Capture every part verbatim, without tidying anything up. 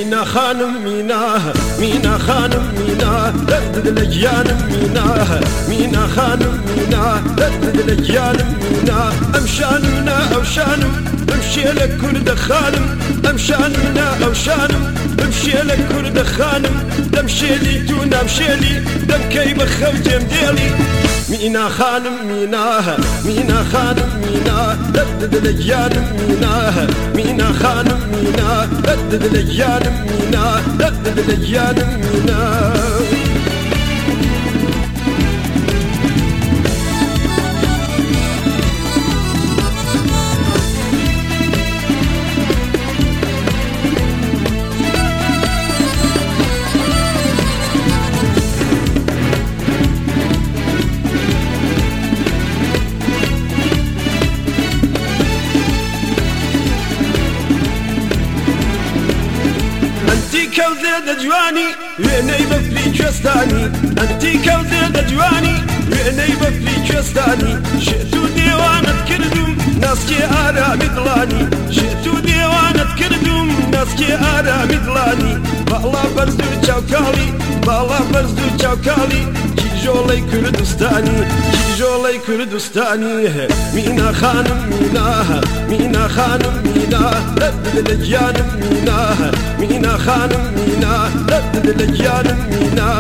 مينا خانم مينا مينا خانم مينا دردد الأجيال مينا مينا خانم مينا دردد الأجيال مينا أمشاننا أوشانم امشي لك كرد خانم أمشاننا أوشانم امشي لك كرد خانم دمشي لي تونا امشي لي دم كي بخو جمديلي مينا خانم مينا مينا خانم مينا دردد الأجيال مينا مينا خانم مينا دردد الأجيال مينا دردد الأجيال مينا كوزيد جواني ويني بفلي كستاني أنتي كوزيد جواني ويني بفلي كستاني شئتو ديوانت كردم ناسكي آرا مدلاني شئتو ديوانت كردم ناسكي آرا مدلاني بالا برزو چاوكالي بالا برزو چاوكالي جولي كردستاني جولي كردستاني مينا خانم مينا مينا خانم مينا دردد الأجيال مينا مينا خانم مينا دردد الأجيال مينا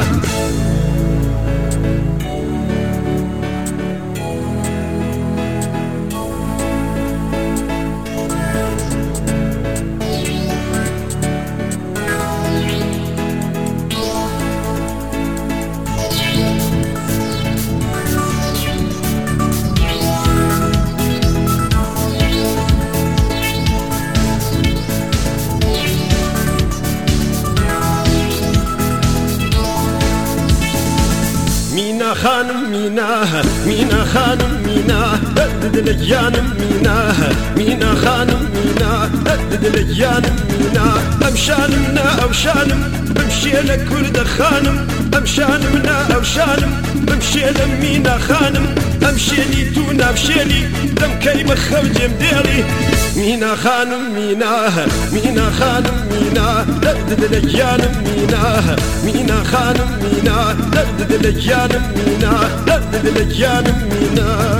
مينا خانم مينا مينا خانم مينا دردد الأجيال مينا مينا خانم مينا دردد الأجيال مينا أمشانمنا أوشانم بمشي لك كرد خانم أمشانمنا أوشانم بمشي لمينا خانم أمشي لي تونا بشي لي دم كي بخو جمديلي مينا خانم مينا مينا خانم مينا دردد الأجيال مينا مينا خانم مينا دردد الأجيال مينا دردد الأجيال مينا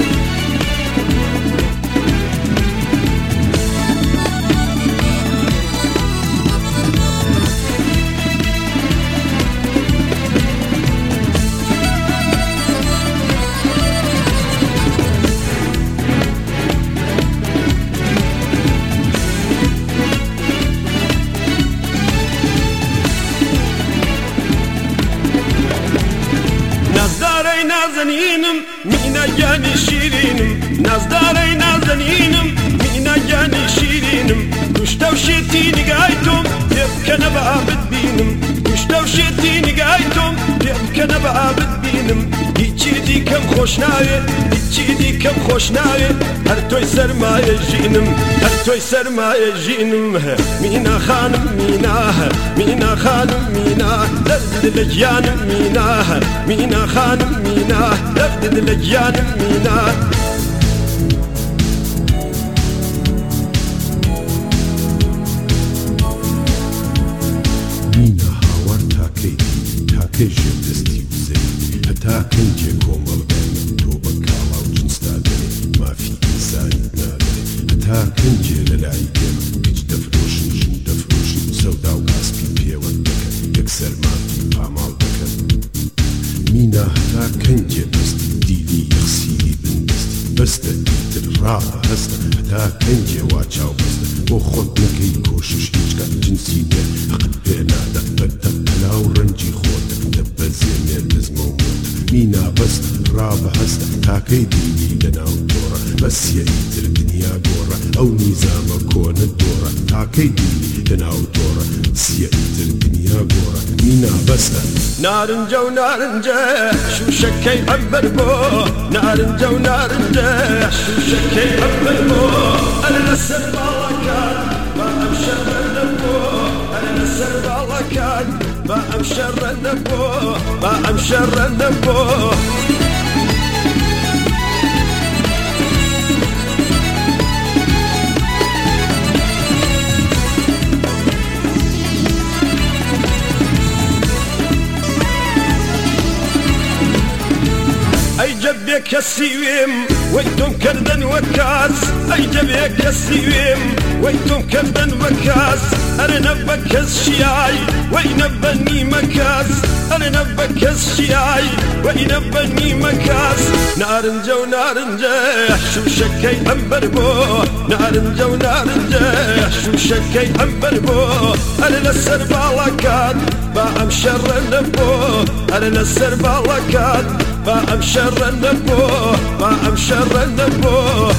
نازنينم مينا جاني شيرينم نازداري نازنينم مينا جاني شيرينم كشتو شيتيني قايتم يبكى نبقى بتبينم كشتو شيتيني قايتم يبكى نبقى بتبينم هيتشي دي كم خوشناوي هيتشي دي كم خوشناوي هر توي سرماية جينم هر توي سرماية جينم مينا خانم مينا مينا خانم مينا دردد الأجيال مينا مينا خانم مينا دردد الأجيال مينا مينا هاور تاكي تاكي جبدستي وزي هتا كنجي كومل بين توبا كالا وجنس تاغني ما في إنسان نادري هتا كنجي للعيدين كج دفروشن جن دفروشن سودا وكاسبي بيوان دكا يكسر ما في بامال دكا مينا هتا كنجي بستي ديلي يخسيلي بندستي بستا ديتر رابا هستا هتا كنجي واچاو بستا وخود نكي كوشش إيجكا جنسي ده حقد بينا دفتا بلاو رنجي خود دبا زيني لزمو موت مينا بستا رابا هستا تاكي ديلي لناو دورا بس يأيتر دنيا دورا أو نظام كون الدورا تاكي ديلي لناو دورا سيأيتر دنيا دورا مينا بستا نارنجا ونارنجا شو شكي عبر بو نارنجا ونارنجا شو شكي عبر بو أنا نسر بالكان ما أمشر النبو أنا نسر بالكان ما أمشر النبو ما أمشر النبو بێ کەسیوێم وەی تۆم کردن وە کاس ئەیدە بێ کەسیوێم وەی تۆم کردن وە کاس ئەرە نەبە کەس شیای وەی نەبە نیمە کەس ئەرە نەبە کەس شیای وەی نەبە نیمە کەس نارنجە و نارنجە شوشەکەی ئەمبەر بۆ نارنجە و نارنجە شوشەکەی ئەمبەر بۆ ئەرە لەسەر باڵەکات با ئەم شەڕە نەبۆ ئەرە لەسەر باڵەکات با ئەم شەڕە نەبۆ با ئەم شەڕە نەبۆ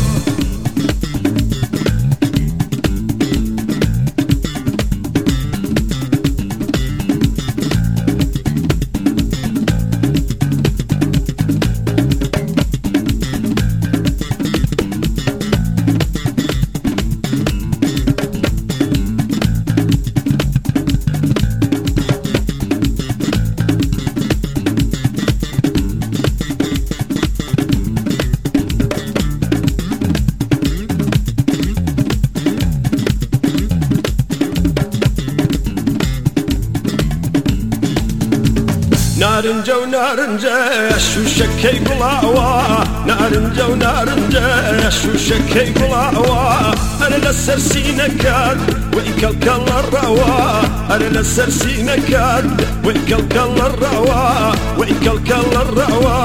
نارنجە و نارنجە شوشەکەی گوڵاوە نارنجە و نارنجە شوشەکەی گوڵاوە ئەرە لەسەر سینەکات وەی کەڵکەڵە ڕەوە ئەرە لەسەر سینەکات وەی کەڵکەڵە ڕەوە وەی کەڵکەڵە ڕەوە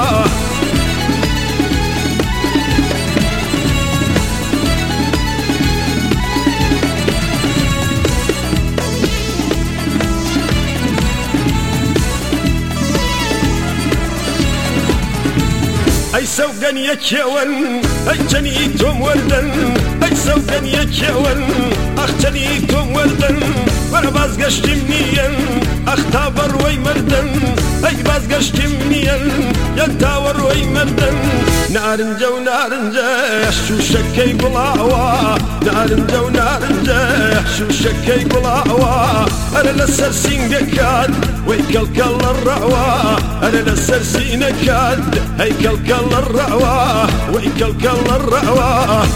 ئەی سەوگەن یەکێوەن ئەی چەنی تۆم وەردەن ئەی سەوگەن یەکێوەن ئەخ چەنی تۆم وەردەن وەرە بازگەشتیم نیەن ئەخ تا بەڕوەی مەردەن ئەی بازگەشتیم نیەن یەن تاوەڕوەی مەردەن نارنجە و نارنجە شوشەکەی گوڵاوە نارنجە و نارنجە شوشەکەی گوڵاوە ئەرە لەسەر سینگەکات وەی کەڵکەڵە ڕەوە ئەرە لەسەر سینەکات ئەی کەڵکەڵە ڕەوە وەی کەڵکەڵە ڕەوە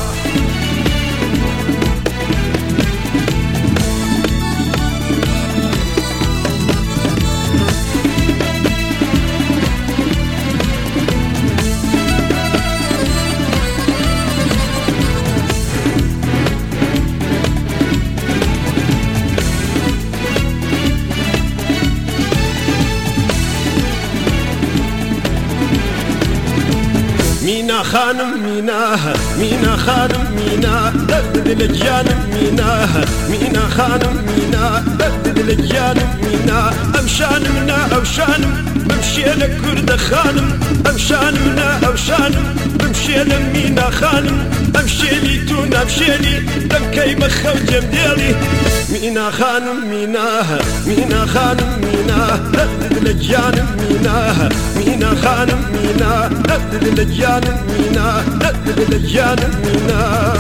مینا خانم مینا مینا خانم مینا دەرد دل گیانم مینا مینا خانم مینا دەرد دل گیانم مینا ئەم شانم نا ئەو شانم بمشێ لە کوردە خانم ئەم شانم نا ئەو شانم بمشێ لە مینا خانم ئەم شێلی تو نامشێلی دەمکەی بە خەوجەم دێڵی مینا خانم مینا مینا خانم مینا دەرد دل گیانم مینا مینا خانم مینا دەرد دل گیانم مینا دەرد دل گیانم مینا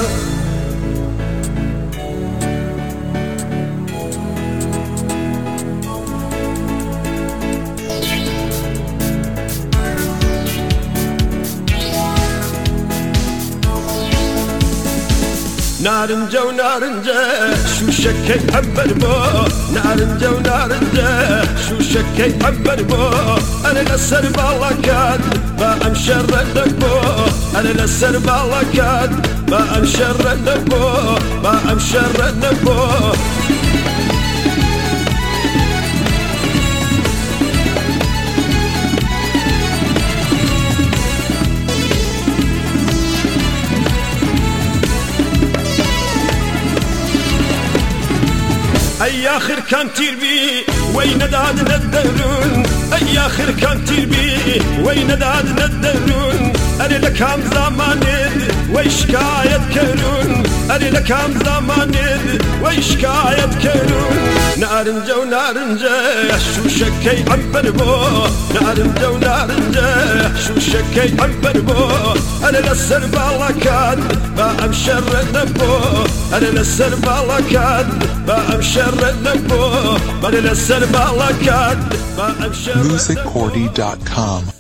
نارنجە و نارنجە شوشەکەی ئەمبەر بۆ نارنجە و نارنجە شوشەکەی ئەمبەر بۆ ئەرە لەسەر باڵەکات با ئەم شەڕە نەبۆ ئەرە لەسەر باڵەکات با ئەم شەڕە نەبۆ با ئەم شەڕە نەبۆ ئەی آخر کام تیربی وەی نەدادنە دەرون ئەی آخر کام تیربی وەی نەدادنە دەرون ئەرێ لە کام زامانێت وەی شکایەت کەرون ئەرێ لە کام زامانێت وەی شکایەت کەرون نارنجە و نارنجە شوشەکەی ئەمبەر بۆ نارنجە و نارنجە شوشەکەی ئەمبەر بۆ ئەرێ لەسەر باڵەکات با ئەم شەڕە نەبۆ ئەرێ لەسەر باڵەکات با ئەم شەڕە نەبۆ ئەرێ لەسەر باڵەکات با ئەم شەڕە music cordy dot com